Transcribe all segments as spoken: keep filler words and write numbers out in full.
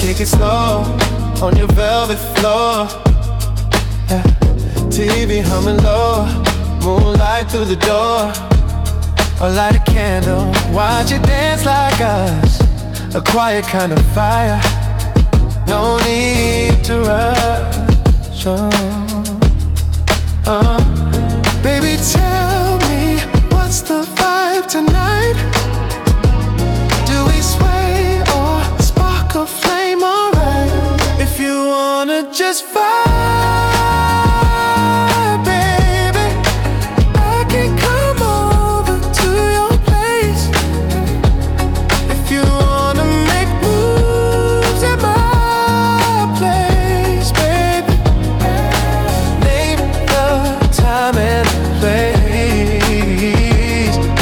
take it slow on your velvet floor. Yeah. T V humming low, moonlight through the door. Or light a candle, watch it dance like us. A quiet kind of fire, no need to rush. Oh. Uh. Baby, tell me, what's the vibe tonight? Do we sway or spark a flame? Alright, if you wanna just vibe, baby, I can come over to your place. If you wanna make moves at my place, baby, name the time and place. Oh,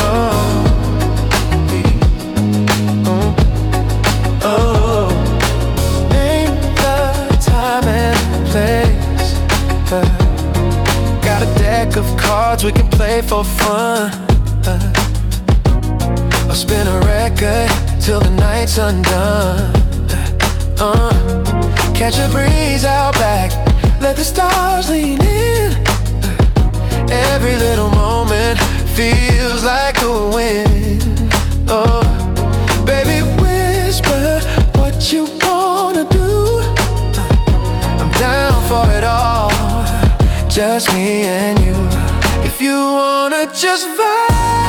oh, oh. Name the time and place. Uh, got a deck of cards we can play for fun. Uh, I'll spin a record till the night's undone. Uh, catch a breeze out back, let the stars lean in. Every little moment feels like a win. Oh, baby, whisper what you wanna do. I'm down for it all, just me and you. If you wanna just vibe,